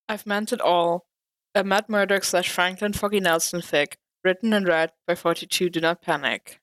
I've meant it all. A Matt Murdock slash Franklin Foggy Nelson fic, written and read by 42 Do Not Panic.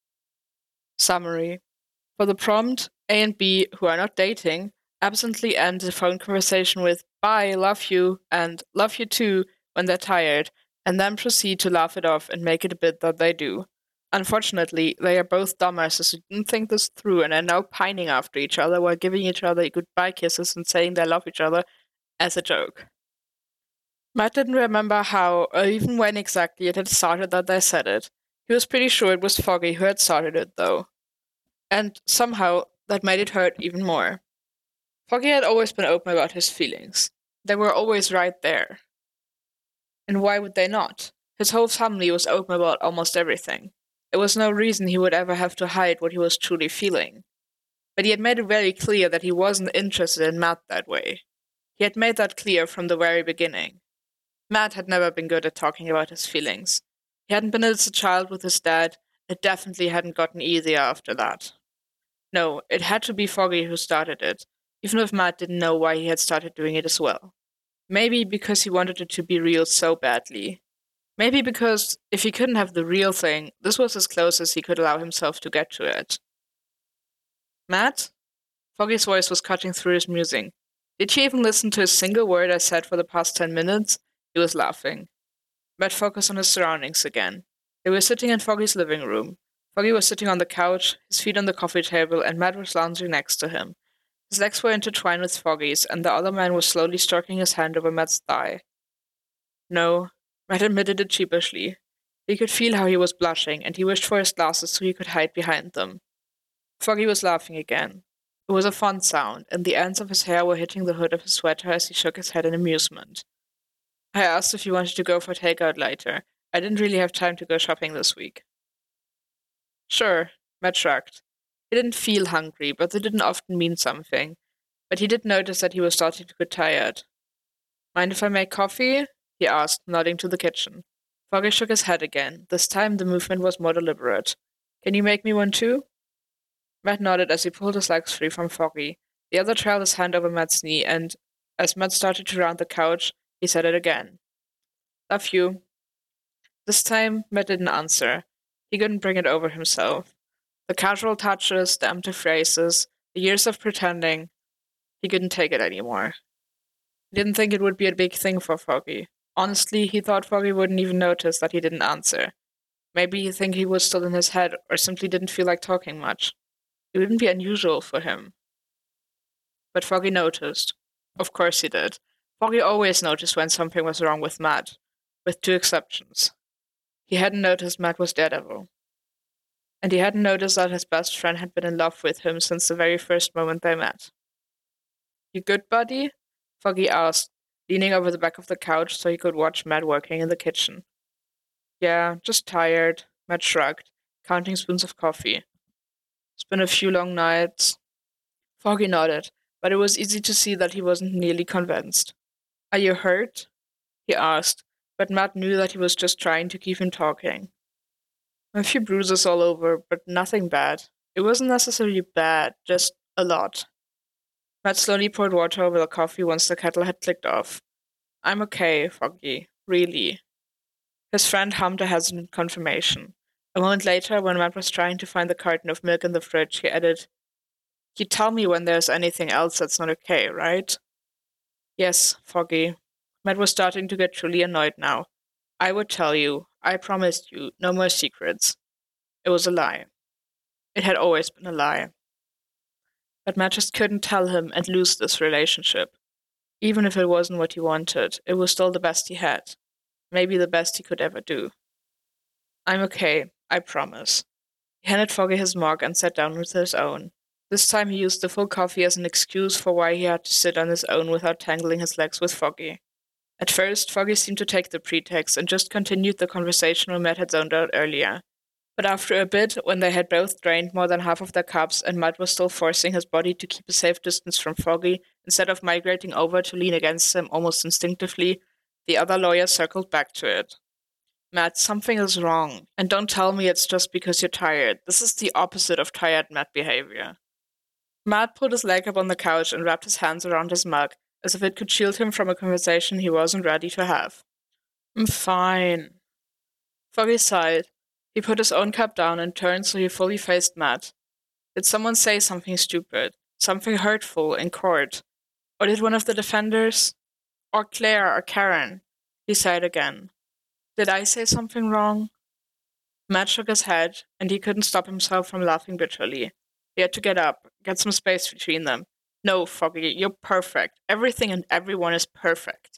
Summary. For the prompt, A and B, who are not dating, absently end the phone conversation with bye, love you, and love you too when they're tired, and then proceed to laugh it off and make it a bit that they do. Unfortunately, they are both dumbasses who didn't think this through and are now pining after each other while giving each other goodbye kisses and saying they love each other as a joke. Matt didn't remember how or even when exactly it had started that they said it. He was pretty sure it was Foggy who had started it, though. And somehow, that made it hurt even more. Foggy had always been open about his feelings. They were always right there. And why would they not? His whole family was open about almost everything. There was no reason he would ever have to hide what he was truly feeling. But he had made it very clear that he wasn't interested in Matt that way. He had made that clear from the very beginning. Matt had never been good at talking about his feelings. He hadn't been as a child with his dad. It definitely hadn't gotten easier after that. No, it had to be Foggy who started it, even if Matt didn't know why he had started doing it as well. Maybe because he wanted it to be real so badly. Maybe because if he couldn't have the real thing, this was as close as he could allow himself to get to it. Matt? Foggy's voice was cutting through his musing. Did you even listen to a single word I said for the past 10 minutes? He was laughing. Matt focused on his surroundings again. They were sitting in Foggy's living room. Foggy was sitting on the couch, his feet on the coffee table, and Matt was lounging next to him. His legs were intertwined with Foggy's, and the other man was slowly stroking his hand over Matt's thigh. No, Matt admitted it sheepishly. He could feel how he was blushing, and he wished for his glasses so he could hide behind them. Foggy was laughing again. It was a fun sound, and the ends of his hair were hitting the hood of his sweater as he shook his head in amusement. I asked if you wanted to go for takeout later. I didn't really have time to go shopping this week. Sure, Matt shrugged. He didn't feel hungry, but that didn't often mean something. But he did notice that he was starting to get tired. Mind if I make coffee? He asked, nodding to the kitchen. Foggy shook his head again. This time the movement was more deliberate. Can you make me one too? Matt nodded as he pulled his legs free from Foggy. The other trailed his hand over Matt's knee, and as Matt started to round the couch, he said it again. Love you. This time, Matt didn't answer. He couldn't bring it over himself. The casual touches, the empty phrases, the years of pretending. He couldn't take it anymore. He didn't think it would be a big thing for Foggy. Honestly, he thought Foggy wouldn't even notice that he didn't answer. Maybe he'd think he was still in his head, or simply didn't feel like talking much. It wouldn't be unusual for him. But Foggy noticed. Of course he did. Foggy always noticed when something was wrong with Matt, with two exceptions. He hadn't noticed Matt was Daredevil. And he hadn't noticed that his best friend had been in love with him since the very first moment they met. You good, buddy? Foggy asked, leaning over the back of the couch so he could watch Matt working in the kitchen. Yeah, just tired, Matt shrugged, counting spoons of coffee. It's been a few long nights. Foggy nodded, but it was easy to see that he wasn't nearly convinced. Are you hurt? He asked, but Matt knew that he was just trying to keep him talking. A few bruises all over, but nothing bad. It wasn't necessarily bad, just a lot. Matt slowly poured water over the coffee once the kettle had clicked off. I'm okay, Foggy, really. His friend hummed a hesitant confirmation. A moment later, when Matt was trying to find the carton of milk in the fridge, he added, You tell me when there's anything else that's not okay, right? Yes, Foggy. Matt was starting to get truly annoyed now. I would tell you. I promised you. No more secrets. It was a lie. It had always been a lie. But Matt just couldn't tell him and lose this relationship. Even if it wasn't what he wanted, it was still the best he had. Maybe the best he could ever do. I'm okay, I promise. He handed Foggy his mug and sat down with his own. This time he used the full coffee as an excuse for why he had to sit on his own without tangling his legs with Foggy. At first, Foggy seemed to take the pretext and just continued the conversation where Matt had zoned out earlier. But after a bit, when they had both drained more than half of their cups and Matt was still forcing his body to keep a safe distance from Foggy, instead of migrating over to lean against him almost instinctively, the other lawyer circled back to it. Matt, something is wrong. And don't tell me it's just because you're tired. This is the opposite of tired Matt behavior. Matt pulled his leg up on the couch and wrapped his hands around his mug, as if it could shield him from a conversation he wasn't ready to have. I'm fine. Foggy sighed. He put his own cup down and turned so he fully faced Matt. Did someone say something stupid, something hurtful in court? Or did one of the defenders? Or Claire or Karen? He sighed again. Did I say something wrong? Matt shook his head, and he couldn't stop himself from laughing bitterly. He had to get up, get some space between them. No, Foggy, you're perfect. Everything and everyone is perfect.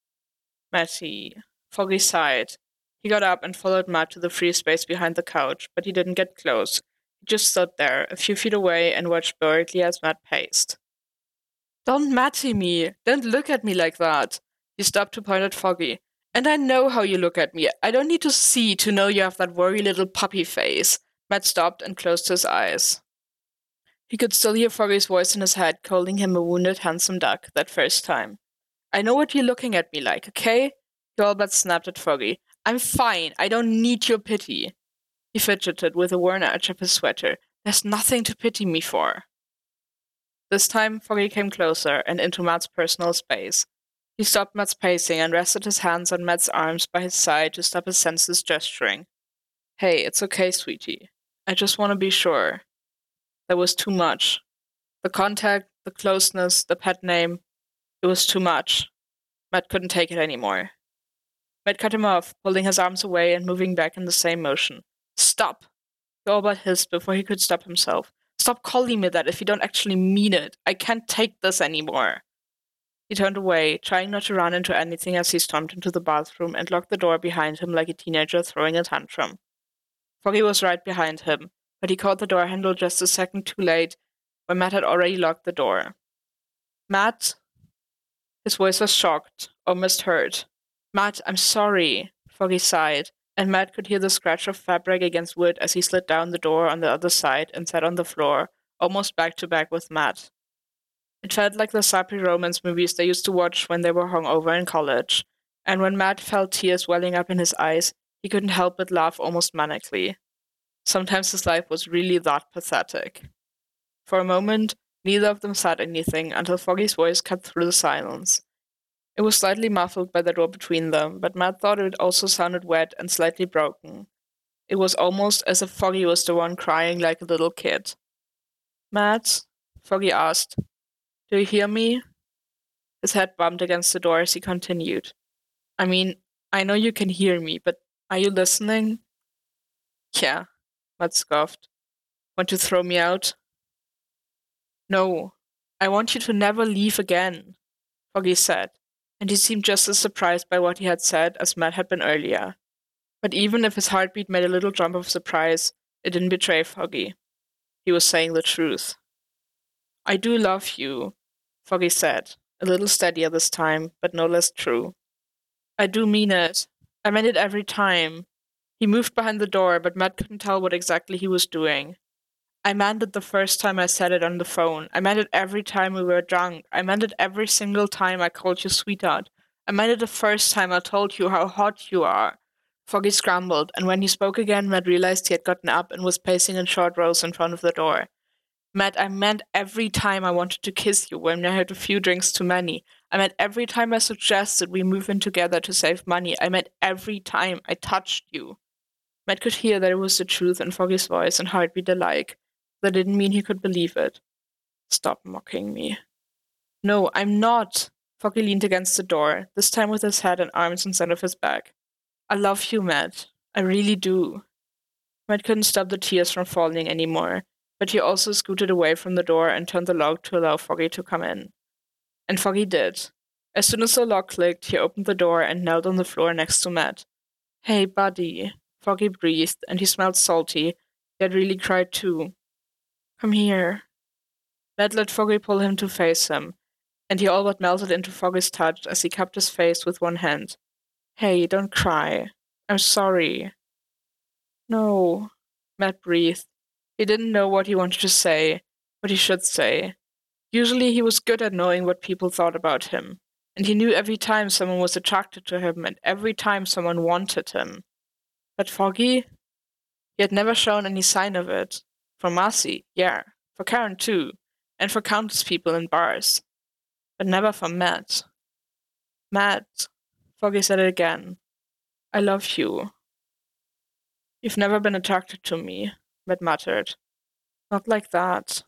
Matty. Foggy sighed. He got up and followed Matt to the free space behind the couch, but he didn't get close. He just stood there, a few feet away, and watched boredly as Matt paced. Don't Matty me! Don't look at me like that! He stopped to point at Foggy. And I know how you look at me. I don't need to see to know you have that worry little puppy face. Matt stopped and closed his eyes. He could still hear Foggy's voice in his head, calling him a wounded handsome duck that first time. I know what you're looking at me like, okay? He all but snapped at Foggy. I'm fine. I don't need your pity. He fidgeted with a worn edge of his sweater. There's nothing to pity me for. This time, Foggy came closer and into Matt's personal space. He stopped Matt's pacing and rested his hands on Matt's arms by his side to stop his senseless gesturing. Hey, it's okay, sweetie. I just want to be sure. There was too much. The contact, the closeness, the pet name. It was too much. Matt couldn't take it anymore. Matt cut him off, pulling his arms away and moving back in the same motion. Stop! He all but hissed before he could stop himself. Stop calling me that if you don't actually mean it. I can't take this anymore. He turned away, trying not to run into anything as he stomped into the bathroom and locked the door behind him like a teenager throwing a tantrum. Foggy was right behind him, but he caught the door handle just a second too late when Matt had already locked the door. Matt? His voice was shocked, almost hurt. Matt, I'm sorry, Foggy sighed, and Matt could hear the scratch of fabric against wood as he slid down the door on the other side and sat on the floor, almost back to back with Matt. It felt like the sappy romance movies they used to watch when they were hungover in college, and when Matt felt tears welling up in his eyes, he couldn't help but laugh almost manically. Sometimes his life was really that pathetic. For a moment, neither of them said anything until Foggy's voice cut through the silence. It was slightly muffled by the door between them, but Matt thought it also sounded wet and slightly broken. It was almost as if Foggy was the one crying like a little kid. Matt? Foggy asked. Do you hear me? His head bumped against the door as he continued. I mean, I know you can hear me, but are you listening? Yeah, Matt scoffed. Want to throw me out? No, I want you to never leave again, Foggy said, and he seemed just as surprised by what he had said as Matt had been earlier. But even if his heartbeat made a little jump of surprise, it didn't betray Foggy. He was saying the truth. I do love you, Foggy said, a little steadier this time, but no less true. I do mean it. I meant it every time. He moved behind the door, but Matt couldn't tell what exactly he was doing. I meant it the first time I said it on the phone. I meant it every time we were drunk. I meant it every single time I called you sweetheart. I meant it the first time I told you how hot you are. Foggy scrambled, and when he spoke again, Matt realized he had gotten up and was pacing in short rows in front of the door. Matt, I meant every time I wanted to kiss you when I had a few drinks too many. I meant every time I suggested we move in together to save money. I meant every time I touched you. Matt could hear that it was the truth in Foggy's voice and heartbeat alike. That didn't mean he could believe it. Stop mocking me. No, I'm not. Foggy leaned against the door, this time with his head and arms inside of his back. I love you, Matt. I really do. Matt couldn't stop the tears from falling anymore, but he also scooted away from the door and turned the lock to allow Foggy to come in. And Foggy did. As soon as the lock clicked, he opened the door and knelt on the floor next to Matt. Hey, buddy, Foggy breathed, and he smelled salty. He had really cried too. Come here. Matt let Foggy pull him to face him, and he all but melted into Foggy's touch as he cupped his face with one hand. Hey, don't cry. I'm sorry. No, Matt breathed. He didn't know what he wanted to say, what he should say. Usually he was good at knowing what people thought about him, and he knew every time someone was attracted to him and every time someone wanted him. But Foggy? He had never shown any sign of it. For Marcy, yeah. For Karen, too. And for countless people in bars. but never from Matt. Matt, Foggy said it again. I love you. You've never been attracted to me, Matt muttered. Not like that.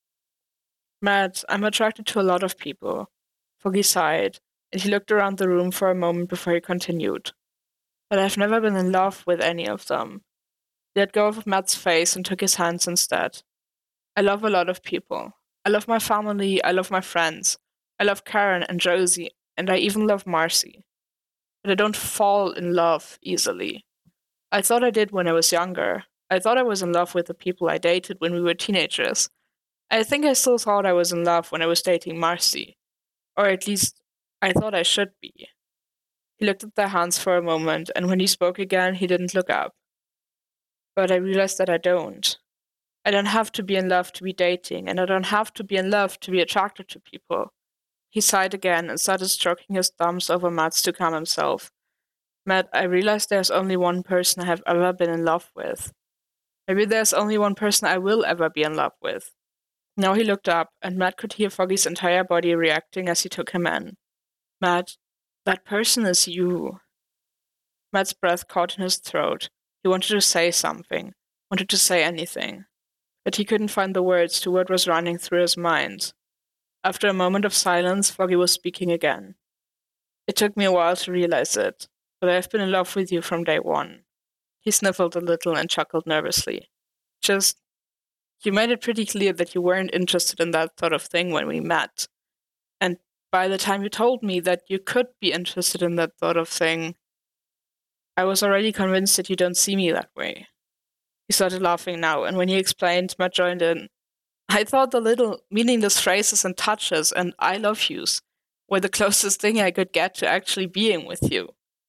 Matt, I'm attracted to a lot of people. Foggy sighed, and he looked around the room for a moment before he continued. But I've never been in love with any of them. He let go of Matt's face and took his hands instead. I love a lot of people. I love my family, I love my friends. I love Karen and Josie, and I even love Marcy. But I don't fall in love easily. I thought I did when I was younger. I thought I was in love with the people I dated when we were teenagers. I think I still thought I was in love when I was dating Marcy. Or at least, I thought I should be. He looked at their hands for a moment, and when he spoke again, he didn't look up. But I realized that I don't. I don't have to be in love to be dating, and I don't have to be in love to be attracted to people. He sighed again and started stroking his thumbs over Matt's to calm himself. Matt, I realize there's only one person I have ever been in love with. Maybe there's only one person I will ever be in love with. Now he looked up, and Matt could hear Foggy's entire body reacting as he took him in. Matt, that person is you. Matt's breath caught in his throat. He wanted to say something, wanted to say anything. But he couldn't find the words to what was running through his mind. After a moment of silence, Foggy was speaking again. It took me a while to realize it, but I've been in love with you from day one. He sniffled a little and chuckled nervously. You made it pretty clear that you weren't interested in that sort of thing when we met. And by the time you told me that you could be interested in that sort of thing, I was already convinced that you don't see me that way. He started laughing now, and when he explained, Matt joined in. I thought the little meaningless phrases and touches and I love yous were the closest thing I could get to actually being with you.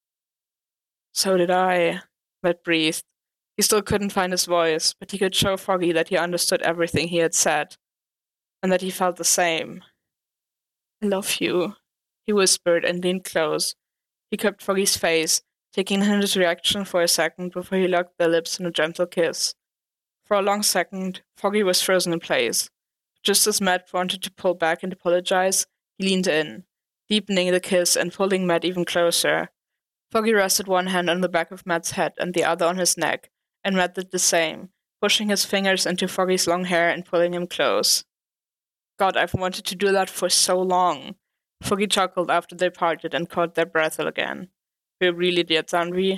So did I, Matt breathed. He still couldn't find his voice, but he could show Foggy that he understood everything he had said, and that he felt the same. I love you, he whispered and leaned close. He cupped Foggy's face, taking in his reaction for a second before he locked their lips in a gentle kiss. For a long second, Foggy was frozen in place. Just as Matt wanted to pull back and apologize, he leaned in, deepening the kiss and pulling Matt even closer. Foggy rested one hand on the back of Matt's head and the other on his neck, and Matt did the same, pushing his fingers into Foggy's long hair and pulling him close. God, I've wanted to do that for so long. Foggy chuckled after they parted and caught their breath again. We really did, Zanvi?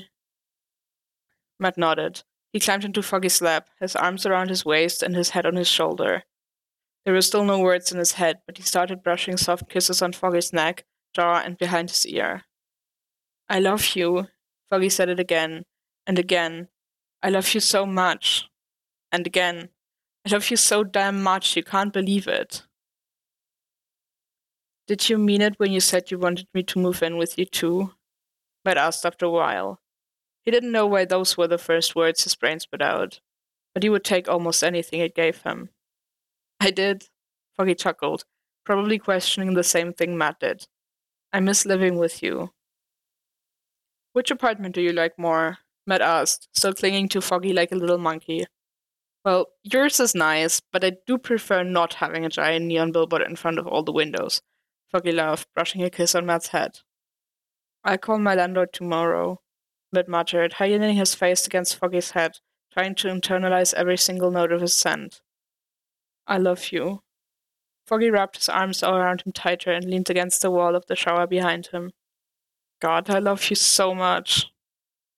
Matt nodded. He climbed into Foggy's lap, his arms around his waist and his head on his shoulder. There were still no words in his head, but he started brushing soft kisses on Foggy's neck, jaw, and behind his ear. I love you, Foggy said it again, and again. I love you so much. And again. I love you so damn much you can't believe it. Did you mean it when you said you wanted me to move in with you too? Matt asked after a while. He didn't know why those were the first words his brain spit out, but he would take almost anything it gave him. I did, Foggy chuckled, probably questioning the same thing Matt did. I miss living with you. Which apartment do you like more? Matt asked, still clinging to Foggy like a little monkey. Well, yours is nice, but I do prefer not having a giant neon billboard in front of all the windows. Foggy laughed, brushing a kiss on Matt's head. I'll call my landlord tomorrow, Matt muttered, hiding his face against Foggy's head, trying to internalize every single note of his scent. I love you. Foggy wrapped his arms all around him tighter and leaned against the wall of the shower behind him. God, I love you so much.